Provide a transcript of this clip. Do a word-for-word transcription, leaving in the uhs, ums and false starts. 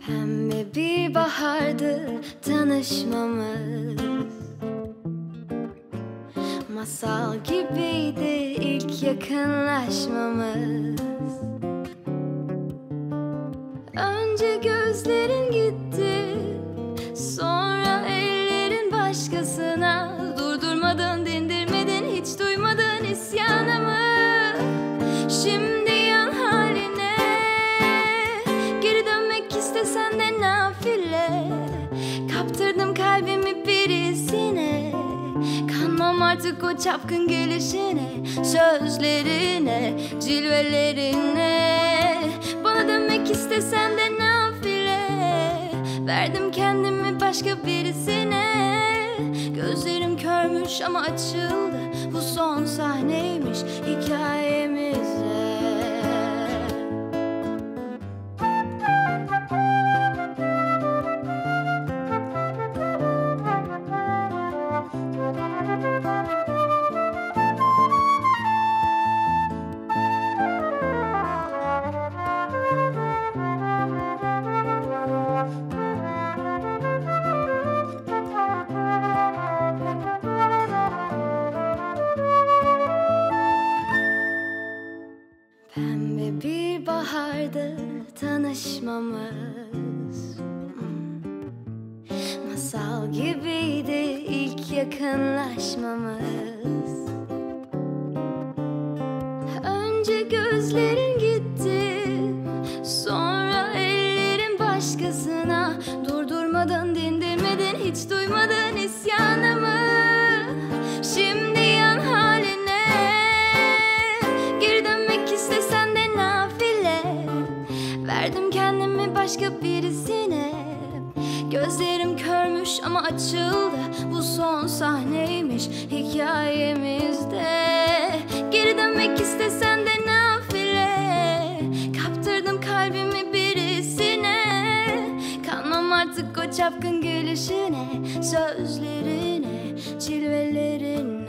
Pembe bir bahardı tanışmamız, masal gibiydi ilk yakınlaşmamız. Önce gözlerin gitti, sonra ellerin başkasına. Durdurmadın, dindirmedin, hiç duymadın isyanımı. Şimdi yan haline, geri dönmek istesen de nafile. Kaptırdım kalbimi birisine, kanmam artık o çapkın gelişine, sözlerine, cilvelerine. Bana dönmek istesen de nafile, verdim kendimi başka birisine. Gözlerim körmüş ama açıldı, bu son sahneymiş hikayemizde. Pembe bir bahardı tanışmamız, masal gibiydi ilk yakınlaşmamız. Önce gözlerin gitti, sonra ellerin başkasına. Durdurmadın, dindirmedin, hiç duymadın isyanımı. Şimdi yan haline, geri dönmek istesen de nafile. Verdim kendimi başka birisine. Gözlerim körmüş ama açıldı, bu son sahneymiş hikayemizde. Geri dönmek istesen de nafile, kaptırdım kalbimi birisine. Kanmam artık o çapkın gülüşüne, sözlerine, cilvelerine.